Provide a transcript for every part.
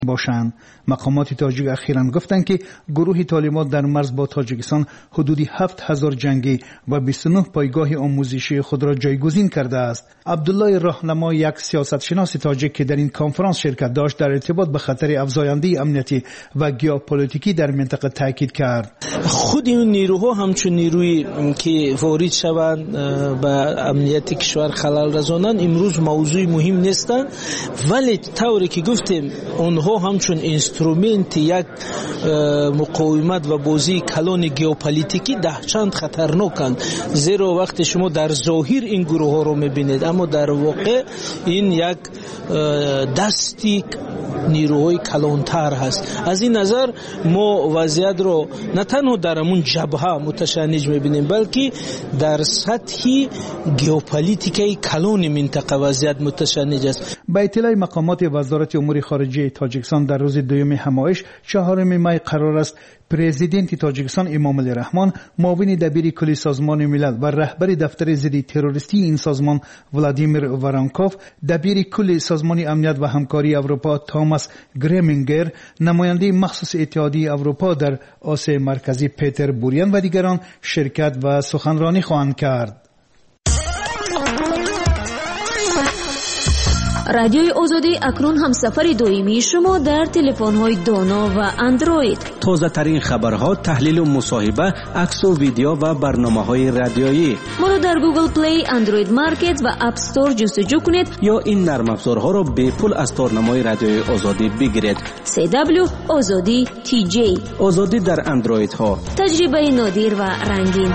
باشند. مقامات تاجیک اخیراً گفتند که گروه طالبان در مرز با تاجیکستان حدودی 7000 جنگی و 29 پایگاه آموزشی خود را جایگزین کرده است. عبدالله راهنما، یک سیاستشناس تاجیک که در این کنفرانس شرکت داشت، در ارتباط به خطر افزاینده امنیتی و ژئوپلیتیکی در منطقه تاکید کرد. خود این نیروها همچون نیروی که وارد شوند به امنیت کشور خلل رسانند امروز موضوع مهم نیستند، ولی طوری که گفتیم اونها همچون اینسترومنت یک مقاومت و بازی کلان ژئوپلیتیکی دهشت خطرناکند. زیرا وقتی شما در ظاهر این گروه ها رو میبینید اما در واقع این یک دستی نیروهای کلانتر هست. از این نظر ما وضعیت رو نه تنها در همون جبهه متشنج میبینیم بلکه در سطح ژئوپلیتیکی کلان منطقه وضعیت متشنج است. با اطلاع مقامات وزارت امور خارجه تاجیکستان در روز دوم همایش 4 می قرار است پرزیدنت تاجیکستان امام علی رحمان، معاون دبیر کلی سازمان ملل و رهبر دفتر ضد تروریستی این سازمان ولادیمیر وارانکوف، دبیر کل سازمان امنیت و همکاری اروپا توماس گریمینگر، نماینده مخصوص اتحادیه اروپا در آسیا مرکزی پیتر بوریان و دیگران شرکت و سخنرانی خواهند کرد. رادیوی آزادی اکنون هم سفر دائمی شما در تلفن‌های دانا و اندروید. تازه ترین خبرها، تحلیل و مصاحبه، عکس و ویدیو و برنامه‌های رادیویی. ما را در گوگل پلی، اندروید مارکت و اپ استور جستجو کنید یا این نرم افزارها را به پول از تارنمای رادیوی آزادی بگیرید. CW آزادی TJ، آزادی در اندروید ها، تجربه نادر و رنگین.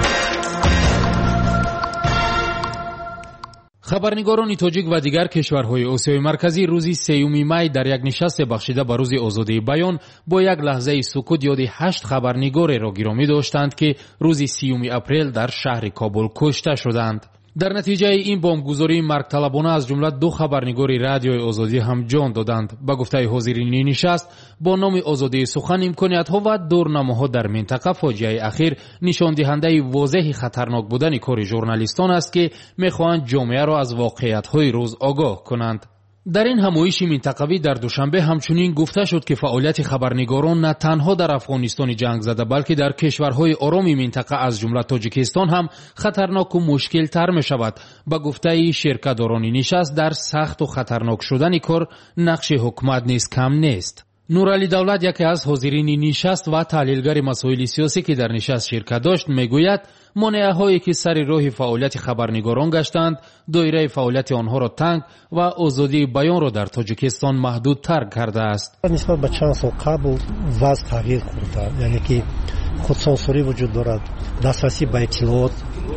خبرنگاران تاجیک و دیگر کشورهای آسیای مرکزی روز 3 می در یک نشست بخشیده به روز آزادی بیان با یک لحظه سکوت یاد 8 خبرنگار را گرامی داشتند که روز 30 اپریل در شهر کابل کشته شدند. در نتیجه این بمبگذاری مرگطلبانه از جمله 2 خبرنگار رادیوی آزادی هم جان دادند. به گفته حاضرین نشست، با نام آزادی سخن امکانیت‌ها و دورنماها در منطقه فاجعه اخیر نشان دهنده واضح خطرناک بودن کار ژورنالیستان است که می‌خواهند جامعه را از واقعیت‌های روز آگاه کنند. در این همایش منطقوی در دوشنبه همچنین گفته شد که فعالیت خبرنگاران نه تنها در افغانستان جنگ زده بلکه در کشورهای آرام منطقه از جمله تاجیکستان هم خطرناک و مشکل تر می شود. به گفته شرکت‌داران نشست، در سخت و خطرناک شدن کار نقش حکومت نیز کم نیست. نورعلی دولت، یکی از حاضرین نشست و تحلیلگر مسائل سیاسی که در نشست شرکت داشت، میگوید مانعهایی که سر راه فعالیت خبرنگاران گشتند دایره فعالیت آنها را تنگ و آزادی بیان را در تاجیکستان محدودتر کرده است. نسبت به چند سال قبل وضع تغییر کرده، یعنی که خودسانسوری وجود دارد، دسترسی به اطلاعات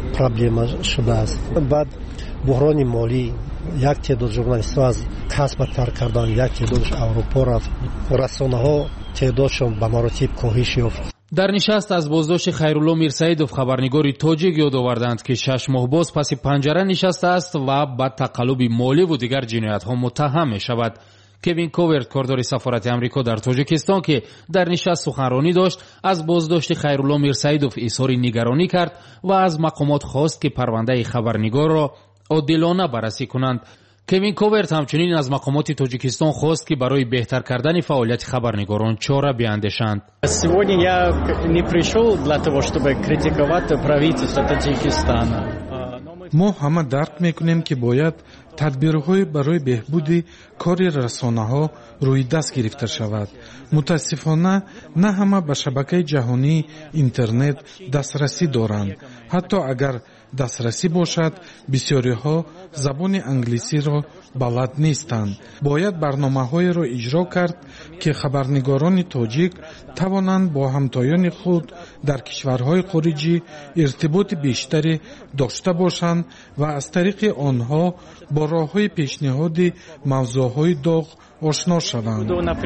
پرابلم شده است. بعد بحران مالی، یک تعداد ژورنالیست‌ها از کسب ترک کردن، یک تعدادش اروپا رفت، رسانه‌ها تعدادشون به مراتب کاهش یافت. در نشست از بازداشت خیرالله میرسیدوف خبرنگار تاجیک یاد آوردند که 6 ماه باز پس پنجره نشسته است و به تقلب مالی و دیگر جنایت‌ها متهم می‌شود. کوین کوورت، کاردار سفارت امریکا در تاجیکستان که در نشست سخنرانی داشت، از بازداشت خیرالله میرسیدوف اظهار نگرانی کرد و از مقامات خواست که پرونده خبرنگار را عادلانه بررسی کنند. کوین کوورت همچنین از مقامات تاجیکستان خواست که برای بهتر کردن فعالیت خبرنگاران چاره بیاندیشند. Сегодня я не пришел для того, чтобы критиковать правительство Таджикистана. ما همه درک میکنیم که باید تدبیرهای برای بهبود کار رسانه‌ها روی دست گرفته شود. متاسفانه نه همه به شبکه جهانی اینترنت دسترسی دارند. حتی اگر دسترسی باشد، بسیاری ها زبان انگلیسی را بلد نیستند. باید برنامه‌های را اجرا کرد که خبرنگاران تاجیک توانند با همتایان خود در کشورهای خارجی ارتباط بیشتری داشته باشند و از طریق آنها با راه‌های پیشنهادی موضوعهای داغ آشنا شوند.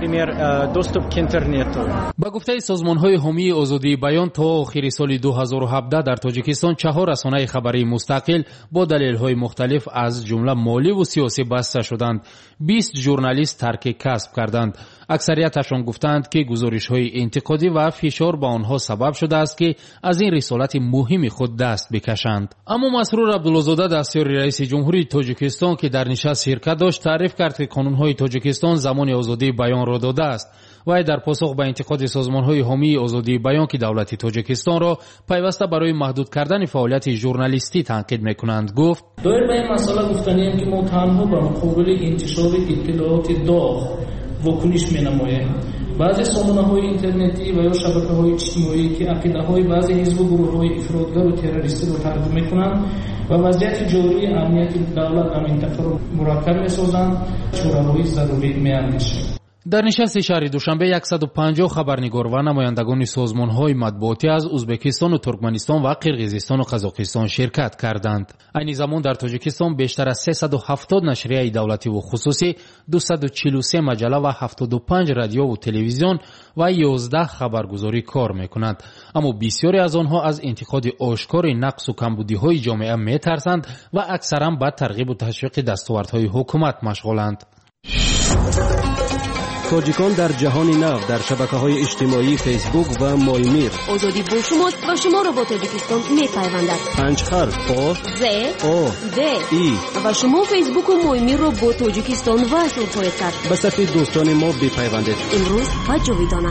با گفته سازمان‌های حامی آزادی بیان تا آخر سال 2017 در تاجیکستان 4 رسانه خبری مستقل با دلایل‌های مختلف از جمله مالی و سیاسی بسته شدند. 20 ژورنالیست ترک کسب کردند. اکثریتشان گفتند که گزارش‌های انتقادی و فشار با آنها سبب شده است که از این رسالت مهم خود دست بکشند. اما مسرور عبدالله‌زاده دستیار رئیس جمهوری تاجیکستان که در نشست شرکت داشت تعریف کرد که قانون‌های تاجیکستان زمان آزادی بیان را داده است. و در پاسخ به انتقاد سازمان‌های حامی آزادی بیان که دولت تاجیکستان را پیوسته برای محدود کردن فعالیت ژورنالیستی تنقید می‌کنند گفت: دایر به این مسئله گفتنیم که ما تنها به مقابل انتشار اطلاعات داغ واکنش می‌نماییم. بعضی سامانه‌های اینترنتی و یا شبکه‌های اجتماعی که عقیده‌های بعضی حزب و گروه‌های افراطگر و تروریستی را ترویج می‌کنند و وضعیت جاری امنیت دولت در منطقه را مرکب می‌سازند، چاره‌های ضروری می‌اندیشیم. در نشست شهر دوشنبه 150 خبرنگار و نمایندگان سازمان‌های مطبوعاتی از ازبکستان و ترکمنستان و قرقیزستان و قزاقستان شرکت کردند. این زمان در تاجیکستان بیشتر از 370 نشریه دولتی و خصوصی، 243 مجله و 75 رادیو و تلویزیون و 11 خبرگزاری کار می‌کنند. اما بسیاری از آنها از انتقاد آشکار نقص و کمبودی‌های جامعه می‌ترسند و اکثراً به ترغیب و تشویق دستاوردهای حکومت مشغولند. تاجیکان در جهان نو در شبکه‌های اجتماعی فیسبوک و مایمیر. آزادی با شماست و شما را با تاجیکستان می‌پیوندد. پنجخر آ ز آ د ای و شما فیسبوک و مایمیر را با تاجیکستان وصل خواهید کرد. به صفحه دوستان ما بپیوندید. امروز و جاویدانه.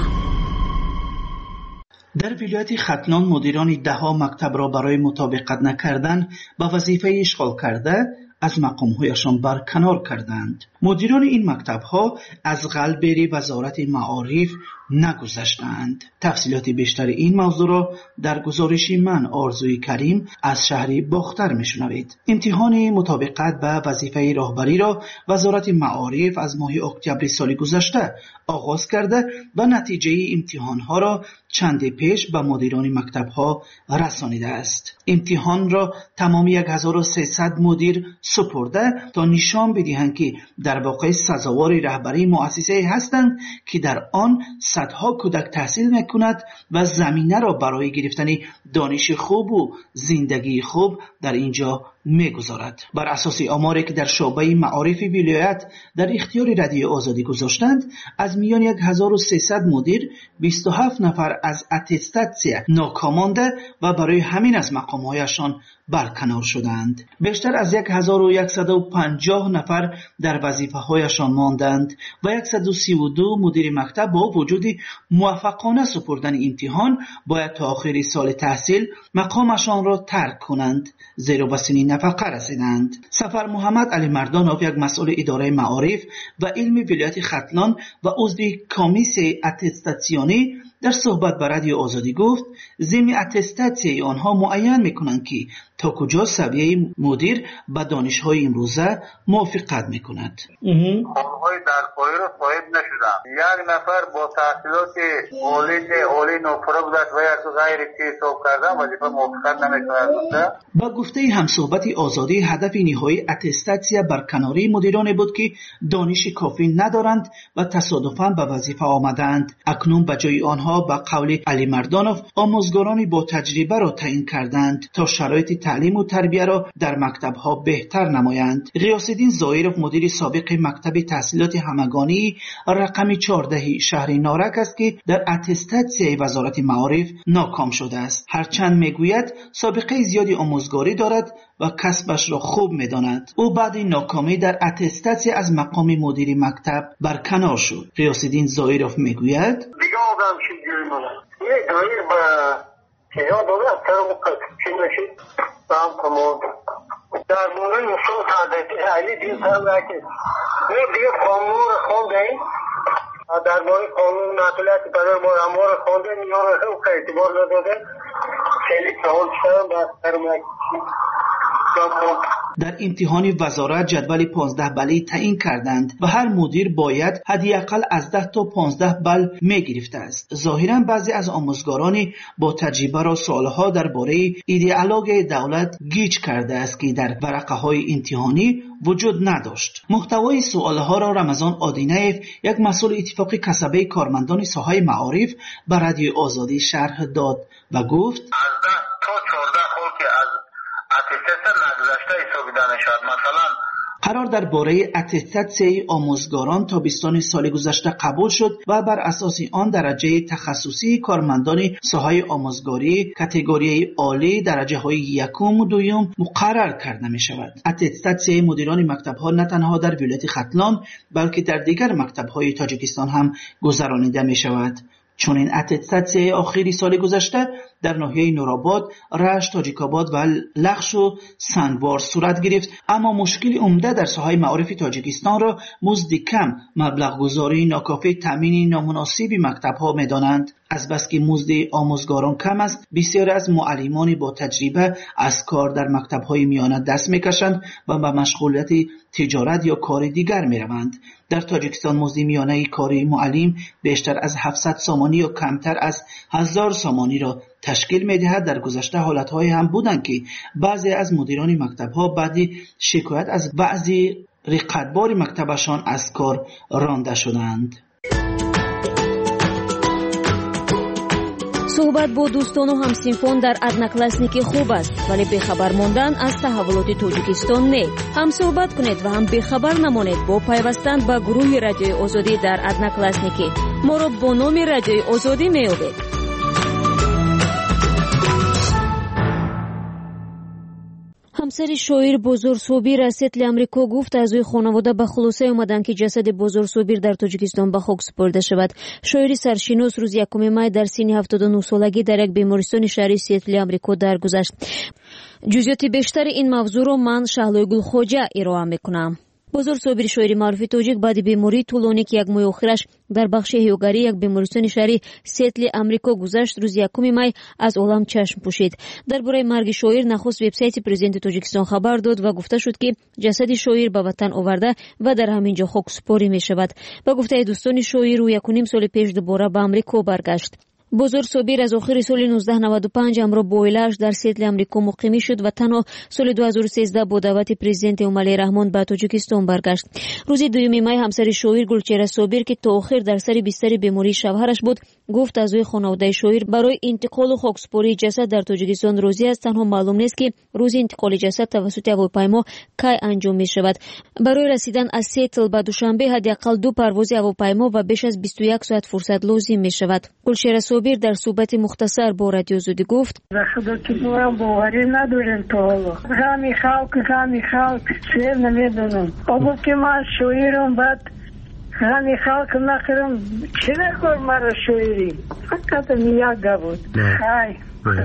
در ولایت ختلان مدیران ده‌ها مکتب را برای مطابقت نکردن با وظیفه اشغال کرده از مقام‌هایشان برکنار کردند. مدیران این مکتب‌ها از قلبری وزارت معارف نگذشتند. تفصیلات بیشتر این موضوع را در گزارش من آرزوی کریم از شهر باختر میشنوید. امتحان مطابقت به وظیفه راهبری را وزارت معارف از ماه اکتبر سال گذشته آغاز کرده و نتیجه امتحان‌ها را چند پیش به مدیران مکتب‌ها رسانیده است. امتحان را تمامی 1300 مدیر سپرده تا نشان بدهند که در واقع سزاوار رهبری مؤسسه هستند که در آن صدها کودک تحصیل میکند و زمینه را برای گرفتن دانش خوب و زندگی خوب در اینجا میگذارد. بر اساس آماری که در شعبه معارف ولایت در اختیار رادیو آزادی گذاشتند، از میان 1300 مدیر 27 نفر از اتستاسیه ناکام مانده و برای همین از مقام‌هایشان برکنار شدند. بیشتر از 1150 نفر در وظیفه‌هایشان ماندند و 132 مدیر مکتب با وجود موفقانه سپردن امتحان باید تا آخر سال تحصیل مقامشان را ترک کنند، زیرا به سن نفقه رسیدند. سفر محمد علی مردانوف، یک مسئول اداره معارف و علم ولایت ختلان و عضو کمیسیون اتستاسیونی در صحبت با رادیو آزادی گفت ضمن اتستاسی آنها معین میکنند که تا کجا سویه مدیر به دانش‌های امروزه موافقت میکند. آنهای در پایه را صاحب نشدند. یک نفر با تحصیلات عالی نوپره بودند و یک غیر حساب کردن وظیفه موافقت نمیکند. با گفته همصحبت آزادی، هدف نهایی اتستاسی برکناری مدیران بود که دانش کافی ندارند و تصادفاً به وظیفه آمدند. اکنون به جای آنها به قول علی مردانوف آموزگارانی با تجربه را تعیین کردند تا شرایط تعلیم و تربیه را در مکتب‌ها بهتر نمایند. غیاث‌الدین ظاهرов مدیر سابق مکتب تحصیلات همگانی رقم 14 شهر نارک است که در اتستاسی وزارت معارف ناکام شده است. هرچند میگوید سابقه زیادی آموزگاری دارد و کسبش را خوب می‌داند. او بعد ناکامی در اتستاسی از مقام مدیر مکتب برکنار شد. غیاث‌الدین ظاهرov میگوید دیگه آدم چیزی مونه. یه دایر با چیزا داره اکثر چی نشید هم تمام در مورد نصول سعادتی علی دین سرم رکی دیگه قانون رو خوندیم در مورد قانون معطولیت پدر مور امور خوندیم میان رو که اعتبار نداده خیلی کهول شدم و سرم رکی در امتحان وزارت جدول 15 بله تعیین کردند و هر مدیر باید حداقل از 10 تا 15 بل می‌گرفته است. ظاهراً بعضی از آموزگاران با تجربه را سالها درباره ایدئولوژی دولت گیج کرده است که در ورقه‌های امتحانی وجود نداشت. محتوای سوالها را رمضان آدینیف، یک مسئول اتفاق کسبه کارمندان ساحه معارف، به رادیو آزادی شرح داد و گفت از 10 تا 14 خال که از اتستاسی نگذشته حسابیده میشود. مثلا قرار درباره اتستاسیون آموزگاران تابستان سال گذشته قبول شد و بر اساس آن درجه تخصصی کارمندان ساحه آموزگاری کاتگوری عالی درجه های یکم و دوم مقرر کرده می شود. اتستاسیون مدیران مکتب ها نه تنها در ولایت ختلان بلکه در دیگر مکتب های تاجیکستان هم گذرانیده می شود. چون این اتستاسیون آخری سال گذشته در ناحیه نورآباد، رشت، تاجیک‌آباد و لخش و سنگوار صورت گرفت، اما مشکل عمده در ساحه معارف تاجیکستان را مزد کم، مبلغ گذاری ناکافی، تامین نامناسب مکتب‌ها می‌دانند. از بس که مزد آموزگاران کم است، بسیاری از معلمان با تجربه از کار در مکتب‌های میانه دست می‌کشند و به مشغولیت تجارت یا کار دیگر می‌روند. در تاجیکستان مزد میانه کار معلم بیشتر از 700 سامانی یا کمتر از 1000 سامانی را تشکیل می‌دهد. در گذشته حالت‌های هم بودند که بعضی از مدیران مکتب‌ها بعد شکایت از بعضی رقابت‌بار مکتبشان از کار رانده شدند. صحبت با دوستان و همسنفان در одноклассники خوب است، ولی بخبر ماندن از تحولات تاجیکستان نه. هم صحبت کنید و هم بخبر نمانید با پیوستن به گروه رادیوی آزادی در одноклассники. ما را با نام رادیوی آزادی میابید. همسر شاعر بزرگ صابر از سطل امریکا گفت اعضای خانواده به خلاصه آمدند که جسد بزرگ صابر در تاجیکستان به خاک سپرده شود. شاعر سرشناس روز 1 می در سن 79 سالگی در یک بیمارستان شهری سطل امریکا درگذشت. جزئیات بیشتر این موضوع را من شهلای گلخواجه ارائه میکنم. بزرگ صابر شاعر معروف تاجیک بعد بیماری طولانی که یک ماه آخرش در بخش حیوگری یک بیمارستان شهری سیتل امریکا گذشت روز 1 می از عالم چشم پوشید. درباره مرگ شاعر نخست وبسایت پرزیدنت تاجیکستان خبر داد و گفته شد که جسد شاعر به وطن آورده و در همینجا خاکسپاری می شود. با گفته دوستان شاعر او 1.5 سال پیش دوباره به امریکا برگشت. بزرگ صابر از آخر سال 1995 همراه با عائله‌اش در سیتل امریکا مقیم شد و تنها سال 2013 با دعوت پرزیدنت امالی رحمان به تاجیکستان برگشت. روز 2 می همسر شاعر گلچهره صابر که تا آخر در سر بستر بیماری شوهرش بود گفت اعضای خانواده شاعر برای انتقال و خاکسپاری جسد در تاجیکستان راضی است. تنها معلوم نیست که روز انتقال جسد توسط هواپیما کی انجام می شود. برای رسیدن از سیتل به دوشنبه حداقل 2 پرواز هواپیما و بیش از 21 ساعت فرصت لازم می شود. گلچهره صابر در صحبت مختصر با رادیو آزادی گفت خدا که باوری نداریم تا حالا. غمی خلق چه نمیدونم. اگه که من شاعرم بعد غمی خلق نخرم چه نکر مرا شاعری. فقط یک بود. خیلی.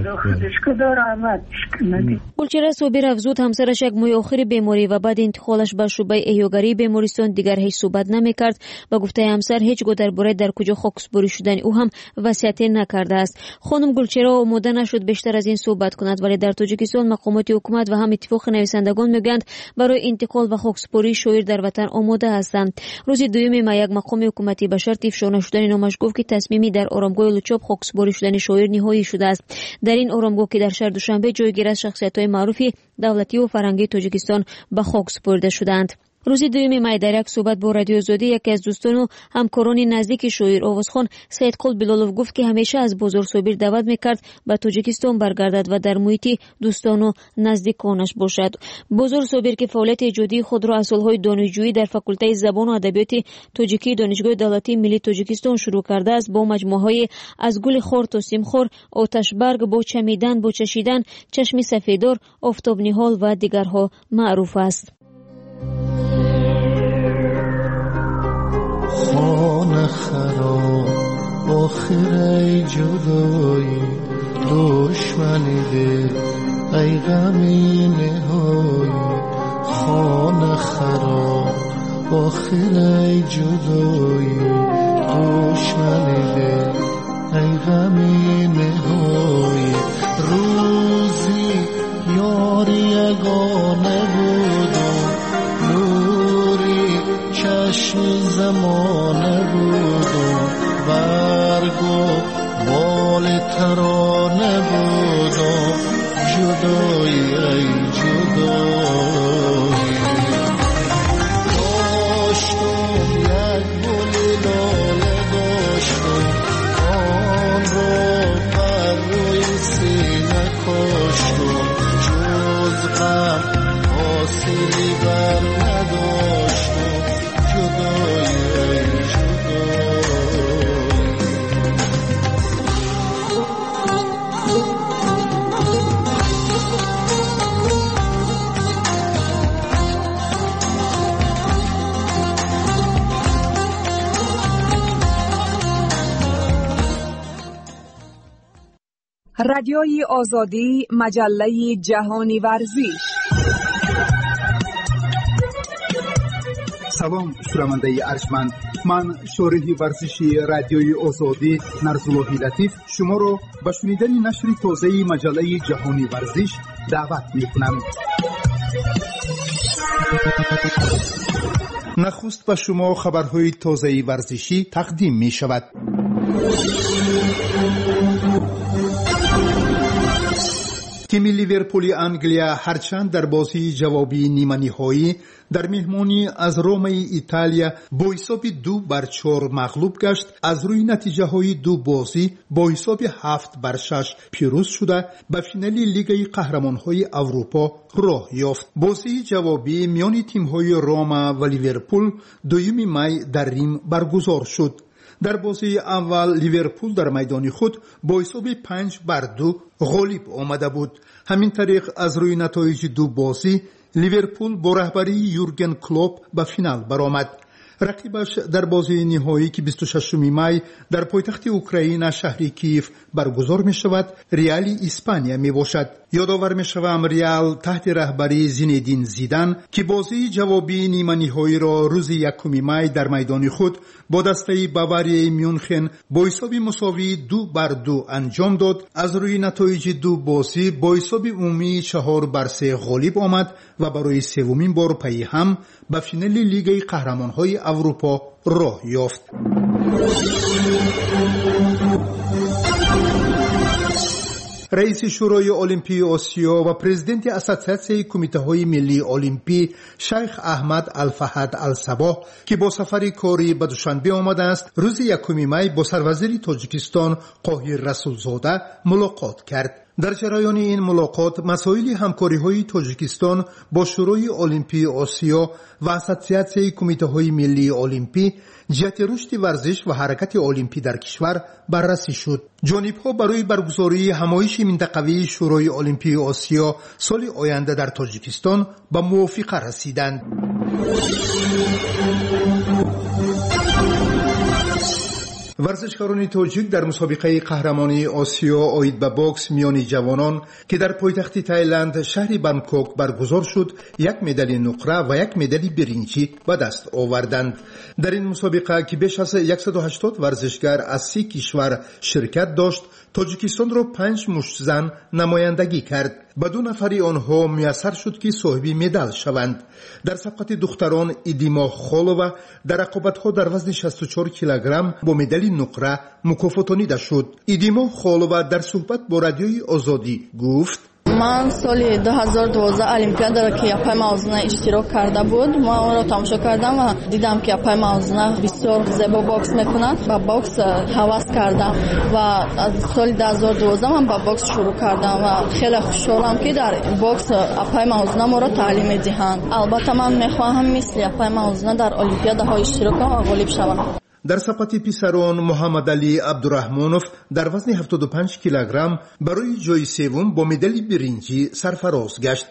خدا رحمت کنه. گلچهره صابر افزود همسرش یک ماه آخر بیماری و بعد انتقالش به شعبه احیاگری بیمارستان دیگر هیچ صحبت نمیکرد و گفته همسر هیچگاه درباره در کجا خاکسپاری شدن او هم وصیت نکرده است. خانم گلچهره آماده نشد بیشتر از این صحبت کند، ولی در تاجیکستان مقامات حکومت و هم اتفاق نویسندگان میگویند برای انتقال و خاکسپاری شاعر در وطن آماده هستند. روز 2 می یک مقام حکومتی به شرط افشا نشدن نامش گفت که تصمیمی در آرامگاه لوچاب خاکسپاری شدن شاعر نهایی شده است. در این آرامگاه که در شهر دوشنبه جایگیر از شخصیت‌های معروف دولتی و فرهنگی تاجیکستان به خاک سپرده شدند. روز 2 می در یک صحبت با رادیو آزادی یکی از دوستان و همکاران نزدیک شاعر آوازخوان سیدقل بلالوف گفت که همیشه از بزرگ صابر دعوت میکرد به تاجیکستان برگردد و در محیط دوستان و نزدیکانش باشد. بزرگ صابر که فعالیت ایجادی خود را از سالهای دانشجویی در فاکولته زبان و ادبیات تاجیکی دانشگاه دولتی ملی تاجیکستان شروع کرده است، با مجموعه‌های از گل خور تا سیمخور، آتش برگ، با چمیدن، با چشیدن، چشم سفیدار، آفتاب نهال و دیگرها معروف است. خانه خراب آخر جدایی دشمنی دل ای غمی نهایی. خانه خراب آخر جدایی دشمنی دل ای غمی نهایی. روزی یاری یگانه بودم نوری چشم زمانه بودم برگ و بال ترانه بودم جدایی ای جدایی. داشتم یک گل لاله داشتم آن را بر روی سینه کاشتم جز غم حاصلی بر نداشتم رادیوی آزادی، مجله جهانی ورزش. سلام شنونده ارجمند، من شارح ورزشی رادیوی آزادی نرزاللهی لطیف شما را به شنیدن نشر تازه مجله جهانی ورزش دعوت می‌کنم. نخست به شما خبرهای تازه ورزشی تقدیم می‌شود. تیم لیورپول انگلیا هرچند در بازی جوابی نیمه نهایی در مهمانی از روم ایتالیا با حساب 2-4 مغلوب گشت، از روی نتیجه های دو بازی با حساب 7-6 پیروز شده به فینال لیگ قهرمان های اروپا راه یافت. بازی جوابی میان تیم های روم و لیورپول 2 می در ریم برگزار شد. در بازی اول لیورپول در میدان خود با حساب 5-2 غالب آمده بود. همین طریق از روی نتایج دو بازی لیورپول با رهبری یورگن کلوپ به فینال برآمد. رقیبش در بازی نهایی که 26 می در پایتخت اوکراین شهر کیف برگزار می شود ریال اسپانیا می باشد. یادآور می شوم ریال تحت رهبری زینedین زیدان که بازی جوابی نیمه نهایی را روز 1 می در میدان خود با دسته باواری میونخن با حساب مساوی 2-2 انجام داد، از روی نتایج دو بازی با حساب عمومی 4-3 غالب آمد و برای سومین بار پی هم به فینال لیگ قهرمان‌های اروپا راه یافت. رئیس شورای المپی آسیا و پرزیدنت اساسیاسیون کمیته‌های ملی المپی شیخ احمد الفهد الصباح که با سفر کاری به دوشنبه آمده است، روز 1 می با سروزیر تاجیکستان قاهر رسولزاده ملاقات کرد. در جریان این ملاقات مسائل همکاری‌های تاجیکستان با شورای المپی آسیا و اساسیاسیون کمیته‌های ملی المپی، جهت رشد ورزش و حرکت المپی در کشور بررسی شد. جانب‌ها برای برگزاری همایش منطقوی شورای المپی آسیا سال آینده در تاجیکستان به موافقه رسیدند. ورزشکاران تاجیک در مسابقه قهرمانی آسیا آید به باکس میان جوانان که در پایتخت تایلند شهر بانکوک برگزار شد، 1 مدال نقره و 1 مدال برنجی به دست آوردند. در این مسابقه که بیش از 180 ورزشکار از 30 کشور شرکت داشت، تاجیکستان را 5 مشت زن نمایندگی کرد. به 2 نفر آنها میسر شد که صاحب مدال شوند. در سبقت دختران ایدیما خولووا در رقابت‌ها در وزن 64 کیلوگرم با مدال نقره مکافاتانیده شد. ایدیما خولووا در صحبت با رادیوی آزادی گفت: من سال 2012 المپیاد را که پای موازنه اشتراک کرده بود، ما اون را تماشا کردم و دیدم که پای موازنه بسیار زیبا باکس میکنند و باکس هوس کردم و از سال 2012 من با باکس شروع کردم و خیلی خوشحالم که در باکس پای موازنه ما را تعلیم میدهند. البته من میخواهم مثل پای موازنه در المپیادها اشتراک کنم و غالب شوم. در سبقت پیسران محمد علی عبدالرحمانوف در وزن 75 کیلوگرم برای جای سوم با مدال برنجی سرفراز گشت.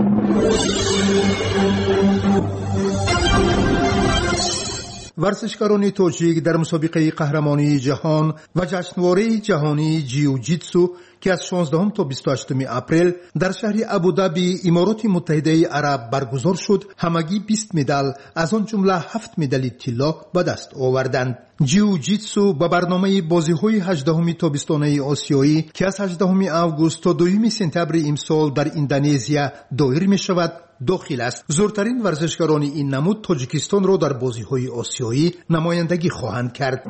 ورزشکاران تاجیک در مسابقه قهرمانی جهان و جشنواره جهانی جیوجیتسو که از 16 تا 28 اپریل در شهر ابوظبی امارات متحده عرب برگزار شد، همگی 20 مدال از آن جمله 7 مدال طلا به دست آوردند. جیوجیتسو با برنامه بازی‌های 18 تابستانه آسیایی که از 18 آگوست تا 2 سپتامبر امسال در اندونزیا دایر می‌شود داخل است. زورترین ورزشکاران این نمود تاجیکستان را در بازی‌های آسیایی نمایندگی خواهند کرد.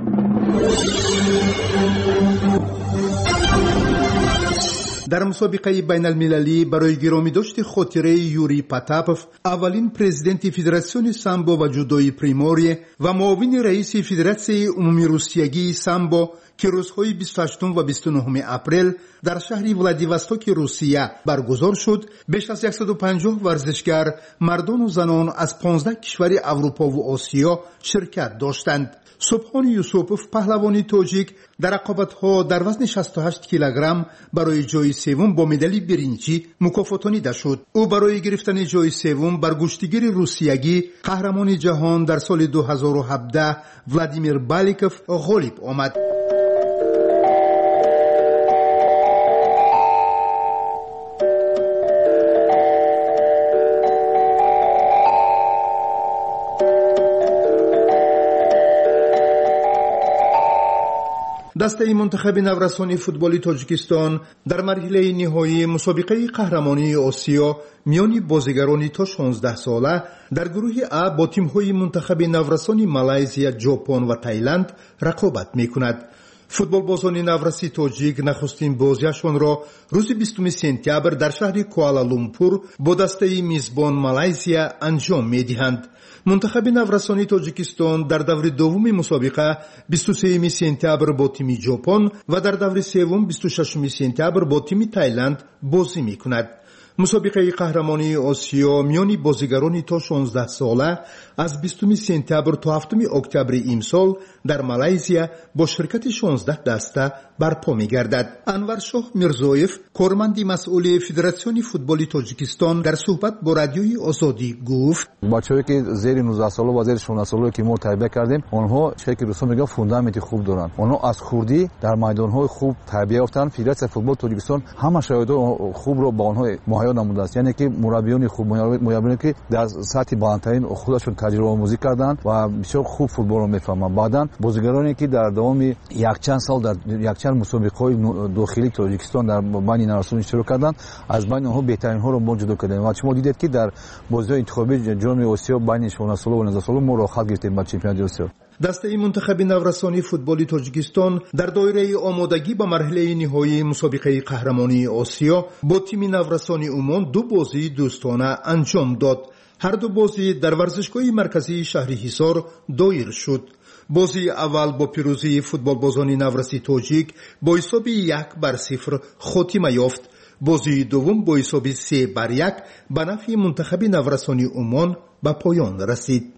در مسابقه بین المللی برای گرامی داشت خاطره یوری پاتاپوف، اولین پرزیدنت فدراسیون سامبو و جودوی پریموری و معاون رئیس فدراسیون عمومی روسیگی سامبو که روزهای 28 و 29 اپریل در شهر ولادیواستوک روسیه برگزار شد، بیش از 150 ورزشکار مردان و زنان از 15 کشور اروپا و آسیا شرکت داشتند. سبحان یوسوپوف پهلوانی تاجیک در رقابت‌ها در وزن 68 کیلوگرم برای جای سوم با مدال برنجی مکافاتانیده شد. او برای گرفتن جای سوم بر گشتیگیر روسیگی قهرمان جهان در سال 2017 ولادیمیر بالکوف غالب آمد. دسته منتخب نورسانی فوتبالی تاجیکستان در مرحله نهایی مسابقه قهرمانی آسیا میان بازیگران تا 16 ساله در گروه ا با تیم‌های منتخب نورسانی مالزی، ژاپن و تایلند رقابت می‌کند. فوتبالبازان نورسی تاجیک نخستین بازیشان را روز 20 سپتامبر در شهر کوالالامپور با دسته میزبان مالزی انجام می‌دهند. منتخب نورسانی تاجیکستان در دور دوم مسابقه 23 سپتامبر با تیم ژاپن و در دور سوم 26 سپتامبر با تیم تایلند بازی می‌کند. مسابقه قهرمانی آسیا میان بازیگران تا 16 ساله از 20 سپتامبر تا 7 اکتبر امسال در مالزی با شرکت 16 دسته برپا می‌گردد. انورشاه میرزویف، کارمند مسئول فدراسیون فوتبال تاجیکستان، در صحبت با رادیوی آزادی گفت: بچه‌ای که زیر 19 ساله و زیر 16 ساله که ما تربیت کردیم، آنها چه که دوستان میگن فوندامنت خوب دارن. آنها از خوردی در میدان‌های خوب تربیت یافتن. فدراسیون فوتبال تاجیکستان همه شرایط خوب رو با آنها مهیا نموده است. یعنی که مربیان خوب، مربیانی که در سطح بالاترین خودشون تجربه آموزی کردن و بسیار خوب فوتبال رو میفهمن. بعداً بازیگرانی که در دوام یک چند سال در یک چند مسابقه‌های داخلی تاجیکستان در بین نورسان اشتراک کردند، از بین آنها بهترین ها رو ما جدا کردیم. و شما دیدید که در بازی انتخابی جام آسیا بین 16 ساله و 19 ساله ما را خط گرفتیم با چمپیونات آسیا. دسته منتخب نورسانی فوتبالی تاجیکستان در دایره آمادگی با مرحله نهایی مسابقه قهرمانی آسیا با تیم نورسانی عمان دو بازی دوستانه انجام داد. هر دو بازی در ورزشگاه مرکزی شهر حصار دایر شد. بازی اول با پیروزی فوتبالبازان نورسی تاجیک با حساب 1-0 خاتمه یافت. بازی دوم با حساب 3-1 به نفع منتخب نورسانی عمان به پایان رسید.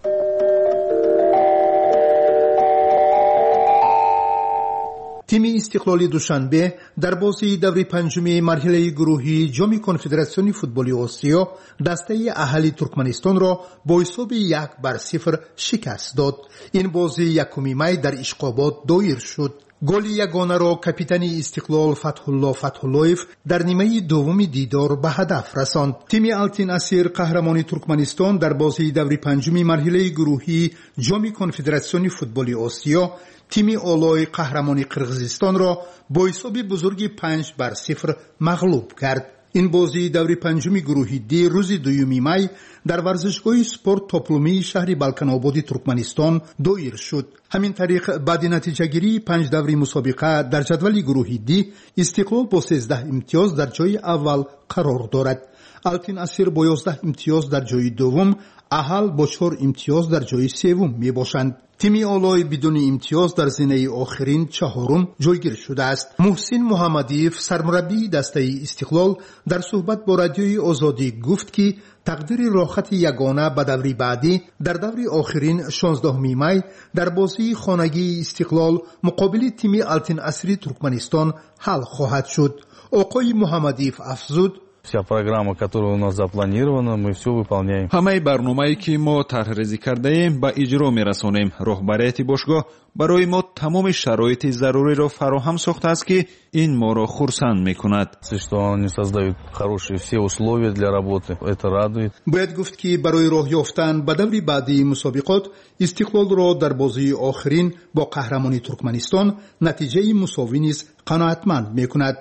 تیم استقلالی دوشنبه در بازی دور پنجم مرحله گروهی جام کنفدراسیون فوتبال آسیا دسته اهلی ترکمنستان را با حساب 1-0 شکست داد. این بازی یکم می در اشقابات دایر شد. گل یگانه را کاپیتان استقلال فتح‌اللهیف در نیمه دوم دیدار به هدف رساند. تیم التین اسیر قهرمان ترکمنستان در بازی دور پنجم مرحله گروهی جام کنفدراسیون فوتبال آسیا تیم اولای قهرمان قرغیزستان را با حساب بزرگی 5-0 مغلوب کرد. این بازی دور پنجم گروهی دی روز 2 می در ورزشگاه سپورت توپلومی شهر بالکن ترکمنستان دایر شد. همین طریق بعد نتیجه گیری 5 دور مسابقه در جدول گروهی دی استقلال با 13 امتیاز در جای اول قرار دارد. التین اسیر با 11 امتیاز در جای دوم، اهل با 4 امتیاز در جای سوم می باشند. تیم اولای بدون امتیاز در زینه آخرین چهارم جایگیر شده است. محسن محمدیف، سرمربی دسته استقلال، در صحبت با رادیوی آزادی گفت که تقدیر راحت یگانه به دوری بعدی در دور آخرین 16 می در بازی خانگی استقلال مقابل تیم التین اسری ترکمنستان حل خواهد شد. آقای محمدیف افزود: Вся программа, которая у нас запланирована, мы все выполняем. ҳамаи барномае ки мо тарҳрезӣ кардаем ба иҷро мерасонем. роҳбарияти бошгоҳ барои мо тамоми шароити заруриро фароҳам сохтааст ки ин моро хурсанд мекунад. Что они создают хорошие все условия для работы. Это радует. باید گفت که برای راه یافتن به دور بعدی مسابقات استقلال را در بازی آخرین با قهرمانی ترکمنستان نتیجه مساوی نیز قناعتمند میکند.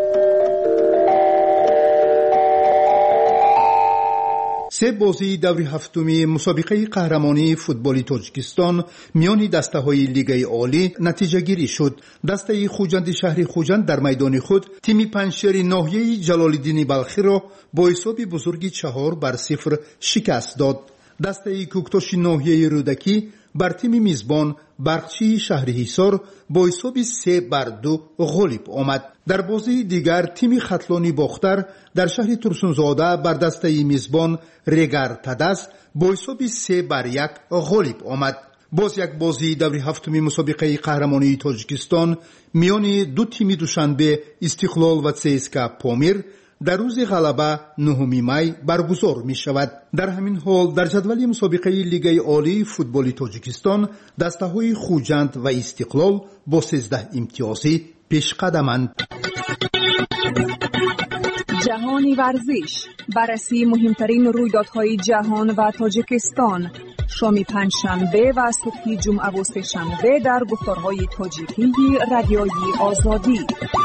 سه بازی دور هفتم مسابقه قهرمانی فوتبال تاجیکستان میان دسته‌های لیگ عالی نتیجه گیری شد. دسته خوجند شهر خوجند در میدان خود تیم پنجشیر ناحیه جلال‌الدین بلخی را با حساب بزرگی 4-0 شکست داد. دسته کوکتاش ناحیه رودکی بر تیم میزبان برقچی شهر حصار با حساب 3-2 غالب آمد. در بازی دیگر تیم خطلانی باختر در شهر ترسونزاده بر دسته میزبان رگر تدس با حساب 3-1 غالب آمد. باز یک بازی دور هفتم مسابقه قهرمانی تاجیکستان میان دو تیم دوشنبه استقلال و CSKA پامیر در روز غلبه 9 می برگزار می شود. در همین حال در جدول مسابقه لیگ عالی فوتبال تاجیکستان دسته‌های خوجند و استقلال با 13 امتیازی پیش قدمند. جهانی ورزش، بررسی مهمترین رویدادهای جهان و تاجیکستان، شام پنجشنبه و صبح جمعه و سه‌شنبه در گفتارهای تاجیکی رادیوی آزادی.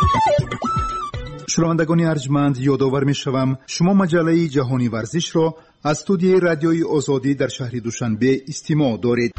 شنوندگان ارجمند، یادآور می‌شوم شما مجله جهانی ورزش را از استودیوی رادیوی آزادی در شهر دوشنبه استماع دارید.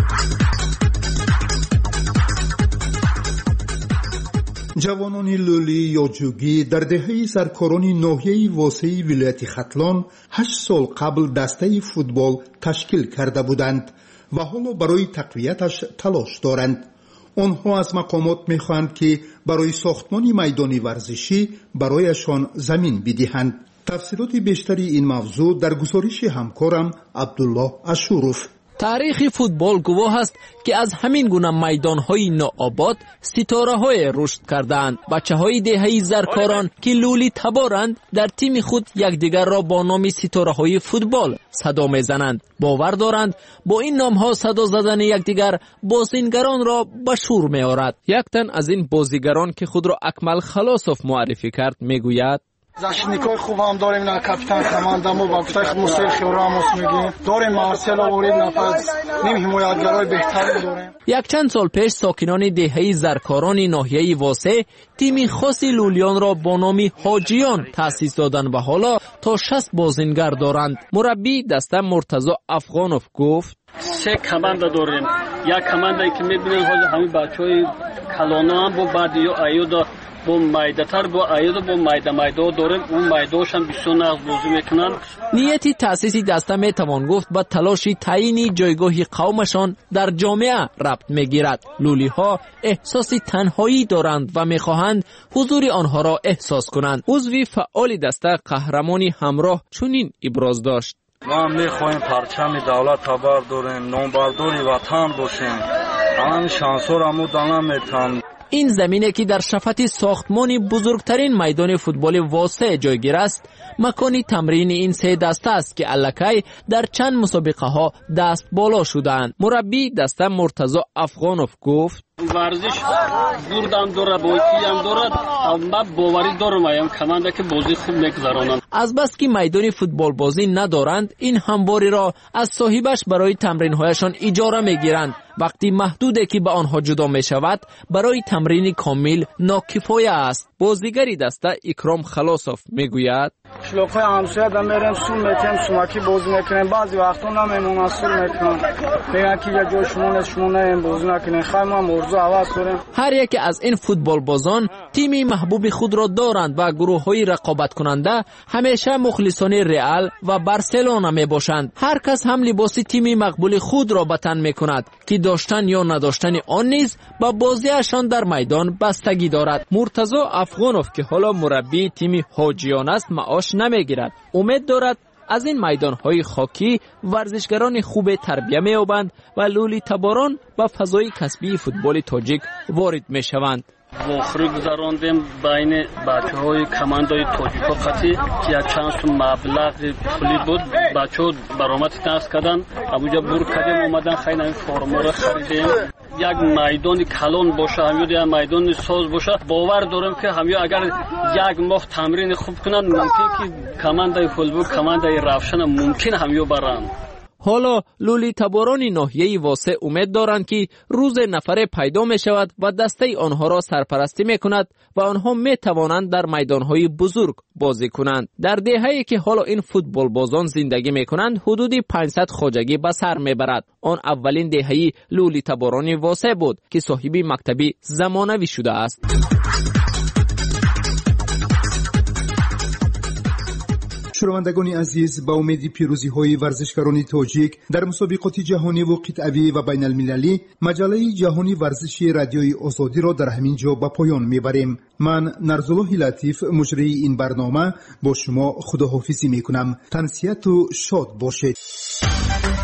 جوانان لولی یا جوگی در دهه سرکاران ناحیه واسع ولایت ختلان 8 سال قبل دسته فوتبال تشکیل کرده بودند و حالا برای تقویتش تلاش دارند. آنها از مقامات می‌خواهند که برای ساختمان میدان ورزشی برایشان زمین بدهند. تفصیلات بیشتری این موضوع در گزارش همکارم عبدالله اشوروف. تاریخ فوتبال گواه است که از همین گونه میدان‌های ناآباد ستاره‌های رشد کردند. بچه‌های دهه زرکاران که لولی تبارند در تیم خود یکدیگر را با نام ستاره‌های فوتبال صدا می‌زنند. باور دارند با این نام‌ها صدا زدن یکدیگر بازیگران را به شور می‌آورد. یک تن از این بازیگران که خود را اکمل خلاصوف معرفی کرد می‌گوید: защитникои хубам дорем, на капитан командаму ба гуфтаи Мусер Хиорамус мегим, дорем Марсело ворид нафар ним ҳимоятгарои беҳтарин дорем. یک چند سال پیش ساکنان دهه زرکاران ناحیه واسع تیم خاص لولیان را با نام حاجیان تأسیس دادند و حالا تا 60 بازیگر دارند. مربی دسته مرتضی افغانوف گفت: سه کماندا داریم. یک کماندایی که می‌بینید همین بچه‌های کلانو هم با بعدیو ایودا با مایداتر با ایودا با مایدا داریم. اون مایداش هم 20 نفر بازی میکنن. نیتی تأسیس دسته میتوان گفت با تلاشی تعیین جایگاه قومشان در جامعه ربط میگیرد. لولی ها احساس تنهایی دارند و میخواهند حضور آنها را احساس کنند. عضو فعال دسته قهرمانی همراه چنین ابراز داشت: ما میخواهیم پرچم دولت تبر داریم، نامبرداری وطن باشیم. الان شانسو را مدام میتونم. این زمینه که در شفت ساختمان بزرگترین میدان فوتبال واسع جایگیر است، مکانی تمرین این سه دسته است که الکی در چند مسابقه ها دست بالا شدند. مربی دسته مرتضی افغانوف گفت: ورزش بردم داره، بایکی هم دارد، اما باوری دارم ایم کمانده که بازی خوب میگذرانند. از بس که میدان فوتبال بازی ندارند، این همواری را از صاحبش برای تمرین هایشان اجاره میگیرند. وقتی محدوده که به آنها جدا می شود، برای تمرین کامل ناکفایه است. بازیگری دسته اکرام خلاصوف میگوید: شلوک‌های همسایه دا میریم سول میتیم، سومکی بازی میکنیم، بعضی وقتا نمیمونن سول میکنن، میگن که یه جای شما نیم بازی نکنیم، خواهیم هم ارزو عوض کنیم. هر یک از این فوتبال بازان تیمی محبوب خود را دارند و گروه های رقابت کننده همیشه مخلصان رئال و بارسلونا می باشند. هر کس هم لباس تیمی مقبول خود را به تن می کند که داشتن یا نداشتن آن نیز با بازیشان در میدان بستگی دارد. مرتضی افغانوف که حالا مربی تیم حاجیان است معاش نمیگیرد. امید دارد از این میدان‌های خاکی ورزشگران خوب تربیت می‌یابند و لولی تباران به فضای کسبی فوتبال تاجیک وارد می‌شوند. واخری گذراندیم بین بچه‌های کماندای تاجیکا قطعی که یک چند تا مبلغ پولی بود، بچه‌ها برآمد دست کردن، اونجا بور کردیم اومدن خیلی این فرما رو خریدیم. یک میدان کلان باشه، همیو یک میدان ساز باشه، باور دارم که همیو اگر یک ماه تمرین خوب کنن ممکن که کماندای فوتبال کماندای روشن ممکن همیو برن. حالا لولی تباران ناحیه واسع امید دارند که روز نفره پیدا می شود و دسته آنها را سرپرستی می کند و آنها می توانند در میدانهای بزرگ بازی کنند. در دهه‌ای که حالا این فوتبال بازان زندگی می کنند حدودی 500 خواجگی به سر می برد. آن اولین دهه لولی تباران واسع بود که صاحب مکتبی زمانوی شده است. شنوندگان عزیز، با امید پیروزی های ورزشکاران تاجیک در مسابقات جهانی و قطعی و بین المللی، مجله جهانی ورزشی رادیوی آزادی را در همین جا به پایان میبریم. من نرزالله لطیف مجری این برنامه با شما خداحافظی میکنم. تنسیت و شاد باشید.